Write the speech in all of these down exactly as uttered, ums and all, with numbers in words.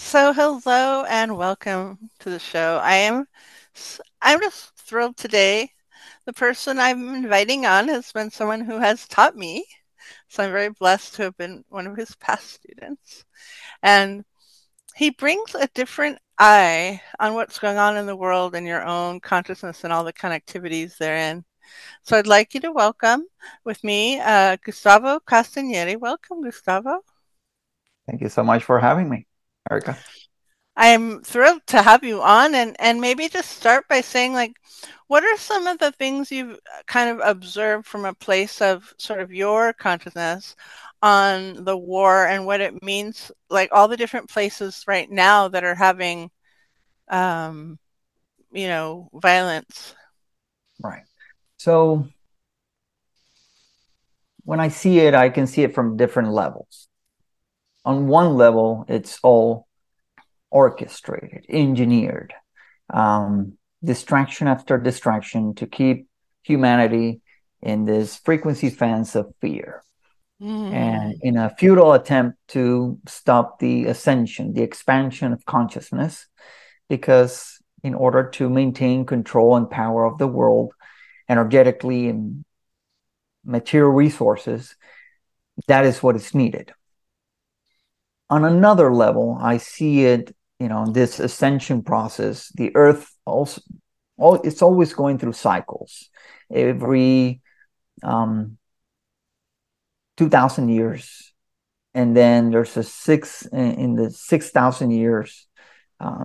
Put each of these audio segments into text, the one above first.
So hello and welcome to the show. I am s- I'm just thrilled today. The person I'm inviting on has been someone who has taught me. So I'm very blessed to have been one of his past students. And he brings a different eye on what's going on in the world and your own consciousness and all the connectivities therein. So I'd like you to welcome with me uh, Gustavo Castagneri. Welcome, Gustavo. Thank you so much for having me, Erica. I'm thrilled to have you on and and maybe just start by saying like what are some of the things you've uh, kind of observed from a place of sort of your consciousness on the war and what it means, like all the different places right now that are having um you know violence. Right. So when I see it, I can see it from different levels. On one level, it's all orchestrated, engineered, um, distraction after distraction to keep humanity in this frequency fence of fear. And Mm, in a futile attempt to stop the ascension, the expansion of consciousness, because in order to maintain control and power of the world energetically and material resources, that is what is needed. On another level, I see it, you know, this ascension process, the earth also, it's always going through cycles. Every um, two thousand years, and then there's a six in the six thousand years, uh,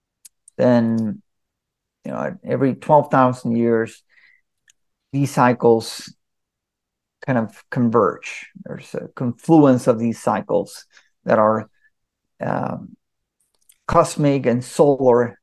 then, you know, every twelve thousand years, these cycles kind of converge. There's a confluence of these cycles that are um, cosmic and solar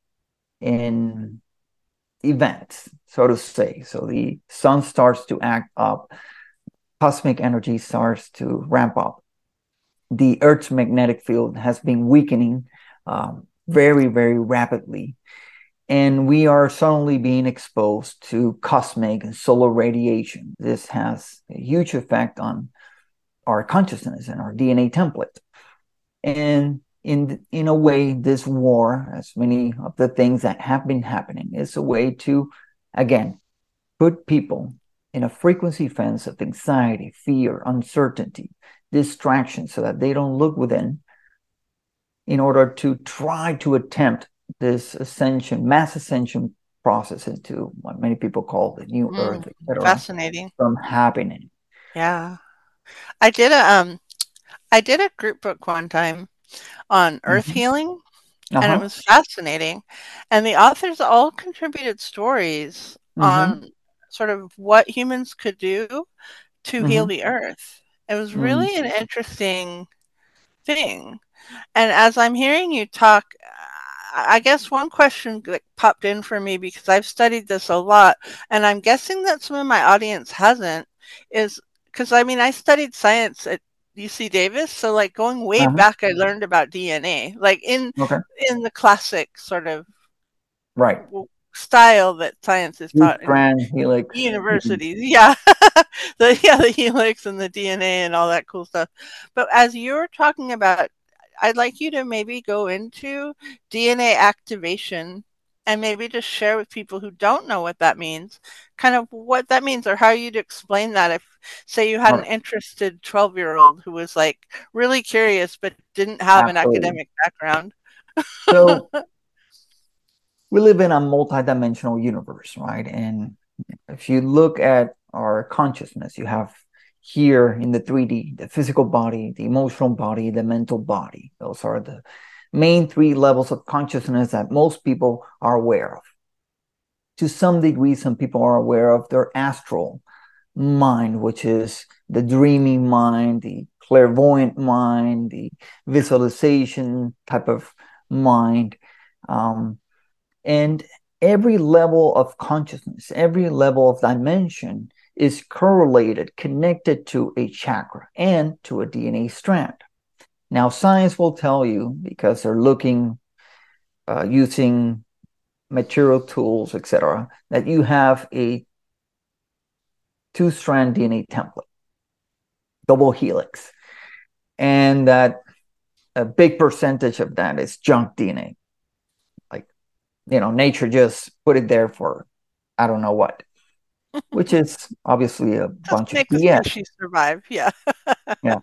in events, so to say. So the sun starts to act up, cosmic energy starts to ramp up. The Earth's magnetic field has been weakening um, very, very rapidly. And we are suddenly being exposed to cosmic and solar radiation. This has a huge effect on our consciousness and our D N A template. And in in a way, this war, as many of the things that have been happening, is a way to, again, put people in a frequency fence of anxiety, fear, uncertainty, distraction, so that they don't look within in order to try to attempt this ascension, mass ascension process into what many people call the new earth, mm, et cetera, fascinating. from happening. Yeah. I did a um I did a group book one time on earth Mm-hmm. healing. And it Uh-huh. was fascinating. And the authors all contributed stories Mm-hmm. on sort of what humans could do to heal Mm-hmm. the earth. It was Mm-hmm. really an interesting thing. And as I'm hearing you talk, I I guess one question that popped in for me because I've studied this a lot, and I'm guessing that some of my audience hasn't, is because I mean, I studied science at U C Davis, so like going way Uh-huh. back, I learned about D N A, like in Okay. in the classic sort of Right. w- style that science is Two taught in strand helix. Mhm. universities. Yeah, the yeah the helix and the D N A and all that cool stuff. But as you're talking about, I'd like you to maybe go into D N A activation and maybe just share with people who don't know what that means, kind of what that means or how you'd explain that if, say, you had All an right. interested twelve year old who was like really curious but didn't have an Absolutely. academic background. So we live in a multidimensional universe, right? And if you look at our consciousness, you have here in the three D, the physical body, the emotional body, the mental body. Those are the main three levels of consciousness that most people are aware of. To some degree, some people are aware of their astral mind, which is the dreaming mind, the clairvoyant mind, the visualization type of mind. Um, and every level of consciousness, every level of dimension is correlated, connected to a chakra and to a D N A strand. Now, science will tell you, because they're looking uh, using material tools, et cetera, that you have a two strand D N A template, double helix, and that a big percentage of that is junk D N A. Like, you know, nature just put it there for I don't know what, which is obviously a Just bunch of make the B S. species survive. Yeah. Yeah.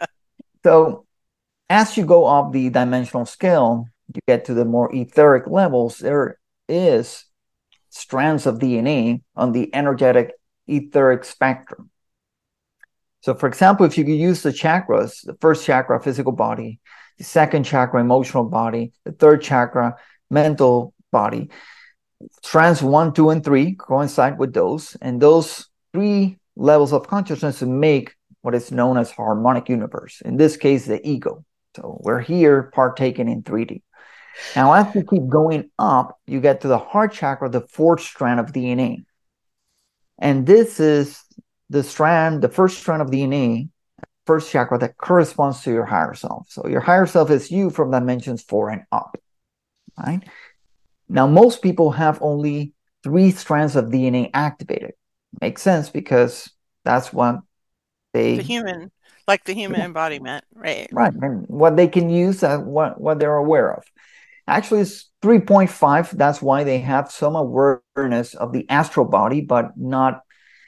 So as you go up the dimensional scale, you get to the more etheric levels, there is strands of D N A on the energetic etheric spectrum. So, for example, if you could use the chakras, the first chakra, physical body, the second chakra, emotional body, the third chakra, mental body, strands one, two, and three coincide with those, and those three levels of consciousness make what is known as harmonic universe. In this case, the ego. So we're here partaking in three D. Now, as you keep going up, you get to the heart chakra, the fourth strand of D N A. And this is the strand, the first strand of D N A, first chakra that corresponds to your higher self. So your higher self is you from dimensions four and up, right? Now, most people have only three strands of D N A activated. Makes sense because that's what The they, human, like the human embodiment, right? right, and what they can use, uh, what, what they're aware of. Actually, it's three point five. That's why they have some awareness of the astral body, but not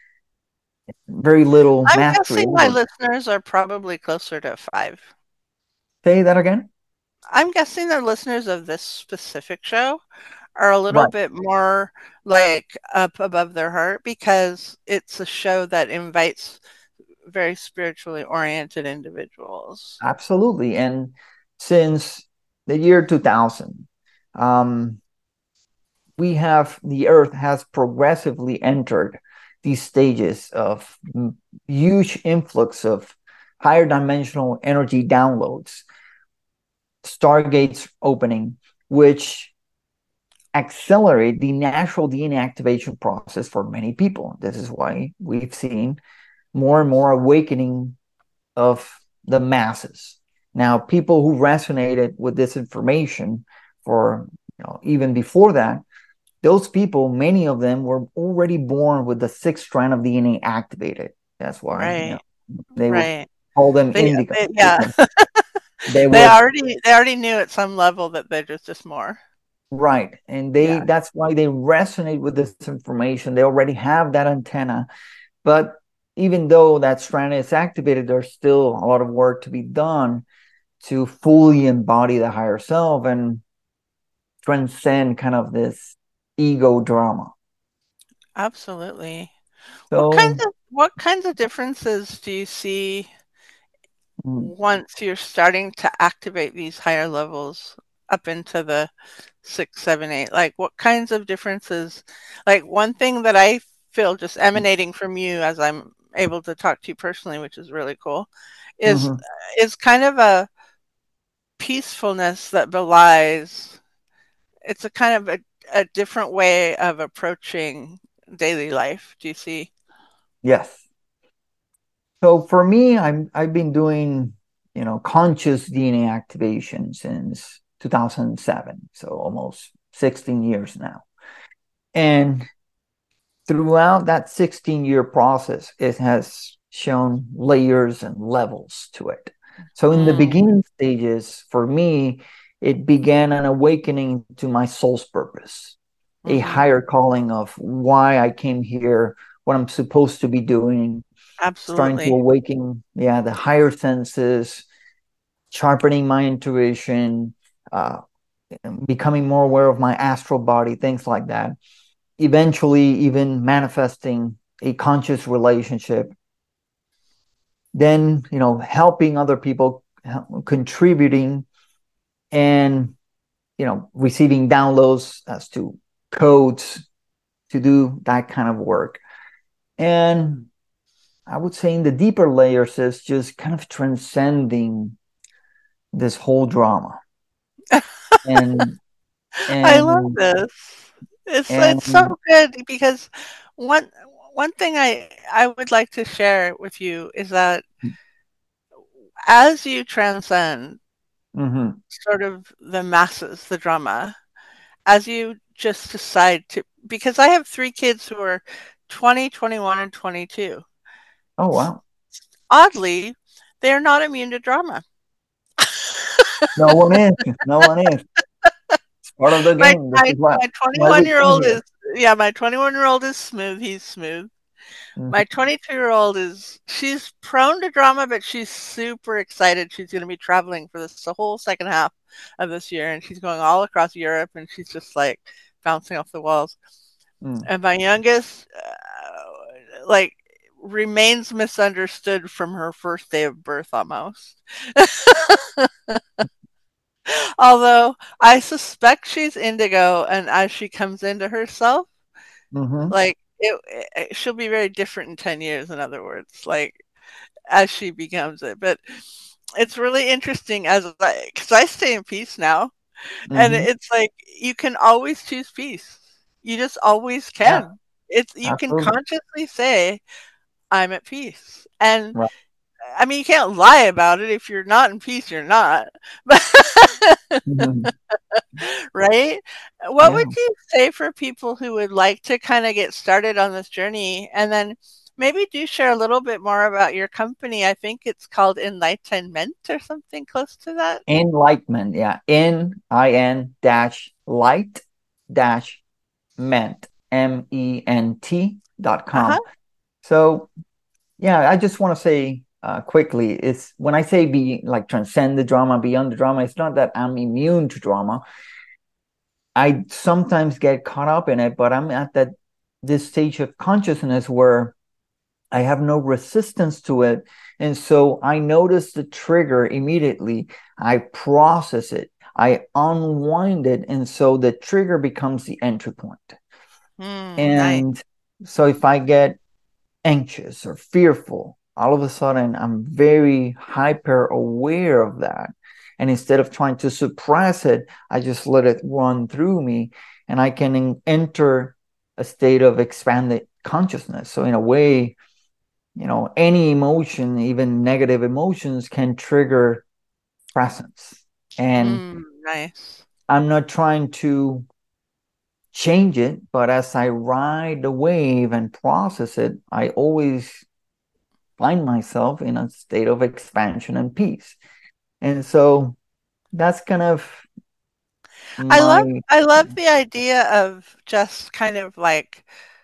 very little I'm mastery guessing my over. listeners are probably closer to five. Say that again? I'm guessing the listeners of this specific show are a little Right. bit more like up above their heart because it's a show that invites very spiritually oriented individuals. Absolutely. And since the year two thousand, um, we have the Earth has progressively entered these stages of huge influx of higher dimensional energy downloads, stargates opening, which accelerate the natural D N A activation process for many people. This is why we've seen more and more awakening of the masses. Now, people who resonated with this information for, you know, even before that, those people, many of them were already born with the sixth strand of D N A activated. That's why, you know, Right, they would right. call them They, indigo they yeah. because they they would, already they already knew at some level that they're just just more. right. And they, Yeah. that's why they resonate with this information. They already have that antenna. But even though that strand is activated, there's still a lot of work to be done to fully embody the higher self and transcend kind of this ego drama. Absolutely. What kinds So, of what kinds of differences do you see mm, once you're starting to activate these higher levels up into the six, seven, eight? Like what kinds of differences? Like one thing that I feel just emanating from you as I'm able to talk to you personally, which is really cool, is mhm. is kind of a peacefulness that belies it's a kind of a, a different way of approaching daily life. Do you see? Yes. So for me, I'm I've been doing, you know, conscious D N A activation since two thousand seven, so almost sixteen years now. And throughout that sixteen year process, it has shown layers and levels to it. So in the Mm, beginning stages, for me, it began an awakening to my soul's purpose, a hmm. higher calling of why I came here, what I'm supposed to be doing, starting to Absolutely. awaken, yeah, the higher senses, sharpening my intuition, uh, becoming more aware of my astral body, things like that. Eventually, even manifesting a conscious relationship. Then, you know, helping other people, contributing, and, you know, receiving downloads as to codes to do that kind of work. And I would say in the deeper layers is just kind of transcending this whole drama and I love and this. It's it's so and good because one one thing I I would like to share with you is that as you transcend mhm. sort of the masses, the drama, as you just decide to because I have three kids who are twenty, twenty-one, and twenty-two. Oh wow. Oddly, they are not immune to drama. No one is. No one is. It's part of the My game. This my is why my why we came twenty-one-year-old here. is yeah, my twenty-one-year-old is smooth, he's smooth. My Mhm. twenty-two-year-old is she's prone to drama, but she's super excited. She's gonna be traveling for this the whole second half of this year, and she's going all across Europe, and she's just, like, bouncing off the walls. Mm. And my youngest, uh, like, remains misunderstood from her first day of birth almost. Although, I suspect she's indigo, and as she comes into herself, Mhm. like, it it she'll be very different in ten years, in other words, like, as she becomes it, but it's really interesting as I 'cause I stay in peace now, and Mhm. it's like, you can always choose peace. You just always Yeah, can. It's you can absolutely. consciously say, "I'm at peace," and, Right. I mean, you can't lie about it. If you're not in peace, you're not. Mhm. Right? What would Yeah. you say for people who would like to kinda get started on this journey? And then maybe do share a little bit more about your company. I think it's called Enlightenment or something close to that? Enlightenment, yeah. N I N dash light dash ment, M E N T dot Uh-huh. com. So yeah, I just want to say uh, quickly, it's when I say be like transcend the drama, beyond the drama, it's not that I'm immune to drama. I sometimes get caught up in it, but I'm at that this stage of consciousness where I have no resistance to it. And so I notice the trigger immediately. I process it. I unwind it. And so the trigger becomes the entry point. Mm, nice. And so if I get anxious or fearful, all of a sudden I'm very hyper aware of that. And instead of trying to suppress it, I just let it run through me and I can en- enter a state of expanded consciousness. So, in a way, you know, any emotion, even negative emotions, can trigger presence. And Mm, nice. I'm not trying to change it, but as I ride the wave and process it, I always find myself in a state of expansion and peace. And so that's kind of I love my, I love the idea of just kind of like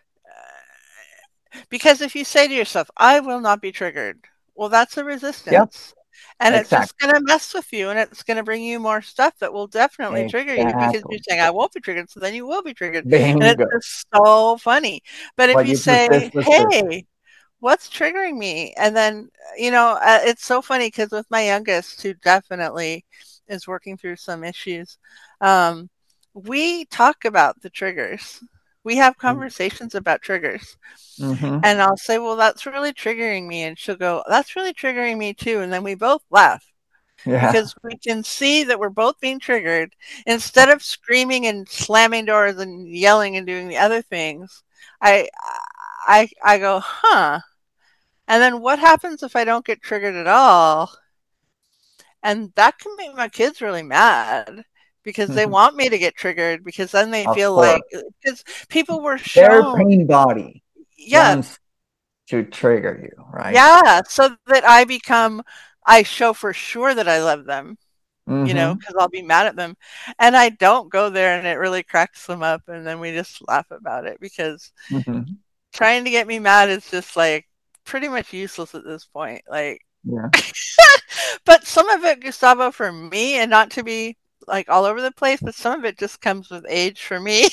because if you say to yourself, "I will not be triggered," well, that's a yep, resistance, and it's exactly, just gonna mess with you, and it's gonna bring you more stuff that will definitely trigger you because you're exactly. saying, "I won't be triggered," so then you will be triggered, and it's Bingo. just so funny. But if But you you persist, say, persist. "Hey, what's triggering me?" And then, you know, uh, it's so funny because with my youngest, who definitely is working through some issues, um, we talk about the triggers. We have conversations about triggers. Mm-hmm. And I'll say, "Well, that's really triggering me." And she'll go, "That's really triggering me too." And then we both laugh Yeah. because we can see that we're both being triggered. Instead of screaming and slamming doors and yelling and doing the other things, I I I go, "Huh." And then what happens if I don't get triggered at all? And that can make my kids really mad because they Mhm. want me to get triggered because then they Of feel course. like because people were Their shown, pain body yeah, wants to trigger you, right? yeah, so that I become I show for sure that I love them, you know, Mm-hmm. because 'cause I'll be mad at them, and I don't go there, and it really cracks them up, and then we just laugh about it because Mm-hmm. trying to get me mad is just, like, pretty much useless at this point, like Yeah. but some of it, Gustavo, for me, and not to be, like, all over the place, but some of it just comes with age for me.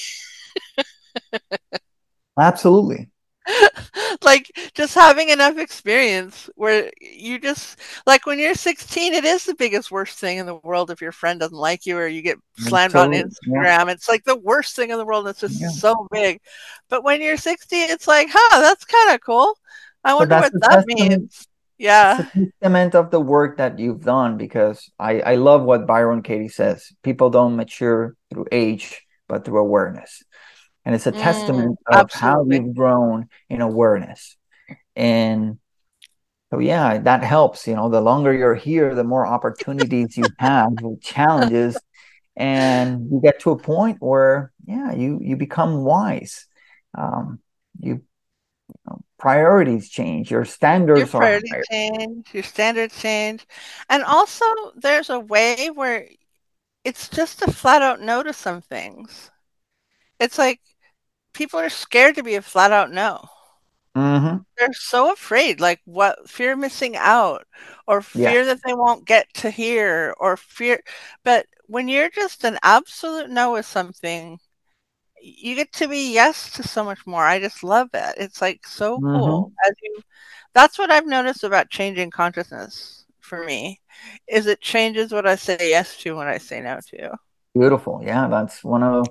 Absolutely. Like, just having enough experience where you just like, when you're sixteen, it is the biggest, worst thing in the world if your friend doesn't like you or you get slammed on Absolutely. Yeah. Instagram. It's like the worst thing in the world, it's Yeah. just so big. But when you're sixty, it's like, "Huh, that's kinda cool. I But wonder that's what a that testament. means." It's a Yeah. testament of the work that you've done because I, I love what Byron Katie says. People don't mature through age, but through awareness. And it's a Mm, testament of how absolutely. you've grown in awareness. And so, yeah, that helps. You know, the longer you're here, the more opportunities you have, challenges, and you get to a point where, yeah, you you become wise. Um, you priorities change, your Your standards are priorities higher. change, your standards change. And also, there's a way where it's just a flat out no to some things. It's like people are scared to be a flat out no. Mm-hmm. They're so afraid, like what fear of missing out or Yeah. fear that they won't get to hear or fear. But when you're just an absolute no with something, you get to be yes to so much more. I just love it. It's like so Mm-hmm. cool. As you, that's what I've noticed about changing consciousness for me, is it changes what I say yes to and what I say no to. Beautiful. Yeah, that's one of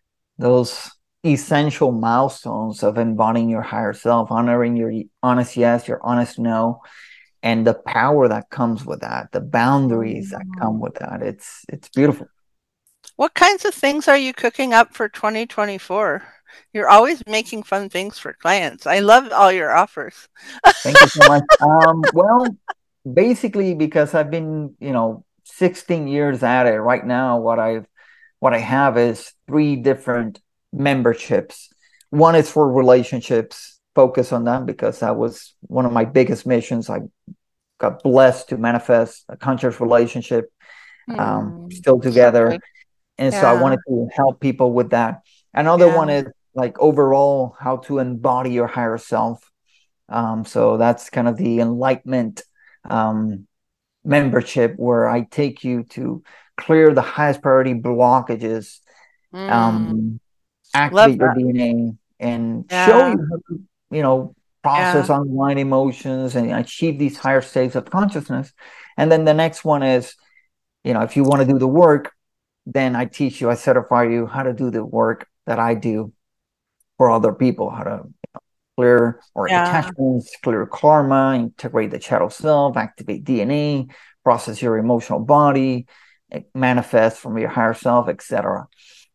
those essential milestones of embodying your higher self, honoring your honest yes, your honest no, and the power that comes with that, the boundaries that come Mhm. with that. It's it's beautiful. What kinds of things are you cooking up for twenty twenty-four? You're always making fun things for clients. I love all your offers. Thank you so much. Um, well, basically because I've been, you know, sixteen years at it right now, what I've what I have is three different memberships. One is for relationships, focus on that because that was one of my biggest missions. I got blessed to manifest a conscious relationship, um, Hmm, still so together. good. And so I Yeah, wanted to help people with that. Another yeah, one is like overall how to embody your higher self. Um, so that's kind of the enlightenment um, membership where I take you to clear the highest priority blockages, mm, um, love activate your that. D N A, and show Yeah, you how to, you know, yeah, process unwind emotions and achieve these higher states of consciousness. And then the next one is, you know, if you want to do the work, then I teach you, I certify you how to do the work that I do for other people, how to clear or yeah, attachments, clear karma, integrate the shadow self, activate D N A, process your emotional body, manifest from your higher self, et cetera.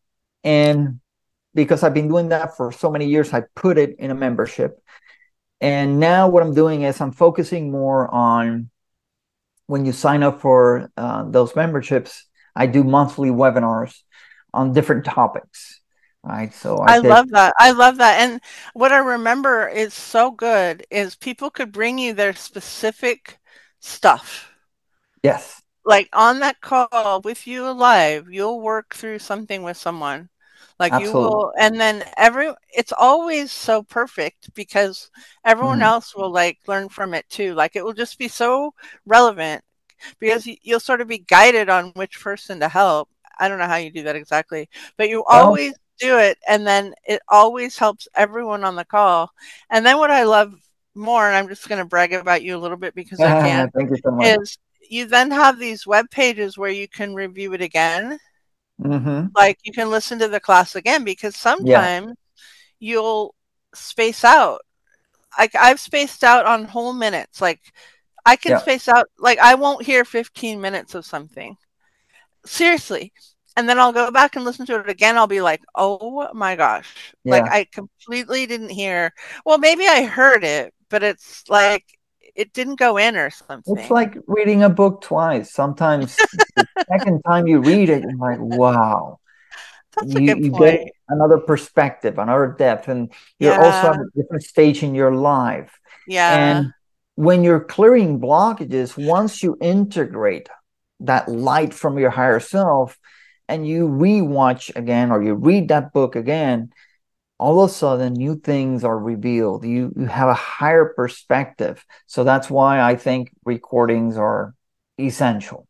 And because I've been doing that for so many years, I put it in a membership. And now what I'm doing is I'm focusing more on when you sign up for uh, those memberships, I do monthly webinars on different topics. Right. So I I pick, love that. I love that. And what I remember is so good is people could bring you their specific stuff. yes, Like on that call with you live, you'll work through something with someone. Like you absolutely. will, and then every, it's always so perfect because everyone Mhm. else will like learn from it too. Like it will just be so relevant because y- you'll sort of be guided on which person to help. I don't know how you do that exactly, but you Well, always do it, and then it always helps everyone on the call. And then what I love more, and I'm just going to brag about you a little bit because I can, thank you so much. is you then have these web pages where you can review it again. Hmm. Like you can listen to the class again because Yeah, sometimes you'll space out. Like I've spaced out on whole minutes. Like I can yeah, space out, like I won't hear fifteen minutes of something. Seriously. And then I'll go back and listen to it again. I'll be like, oh my gosh. Like yeah. I completely didn't hear. Well, maybe I heard it, but it's like it didn't go in or It's something. like reading a book twice. Sometimes the second time you read it, you're like, wow, That's a you, good you get point. another perspective, another depth, and you're also Yeah. at a different stage in your life. Yeah. And when you're clearing blockages, once you integrate that light from your higher self and you rewatch again or you read that book again, all of a sudden new things are revealed. You you have a higher perspective. So that's why I think recordings are essential.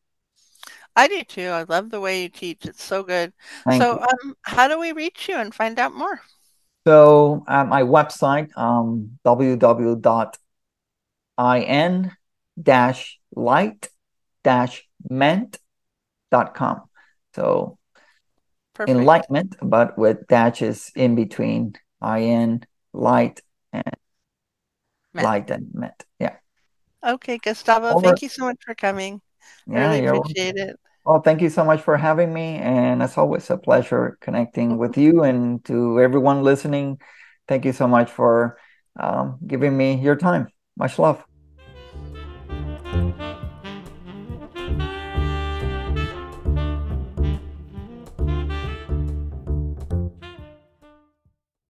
I do too. I love the way you teach. It's so good. Thank So, you. um, how do we reach you and find out more? So at my website, um, w w w dot in dash light dash ment dot com. So Perfect. enlightenment, but with dashes in between in light and Met. light and ment. Yeah. Okay, Gustavo, Over. thank you so much for coming. I Yeah, really you're appreciate it. well, thank you so much for having me. And as always, a pleasure connecting with you and to everyone listening. Thank you so much for um, giving me your time. Much love.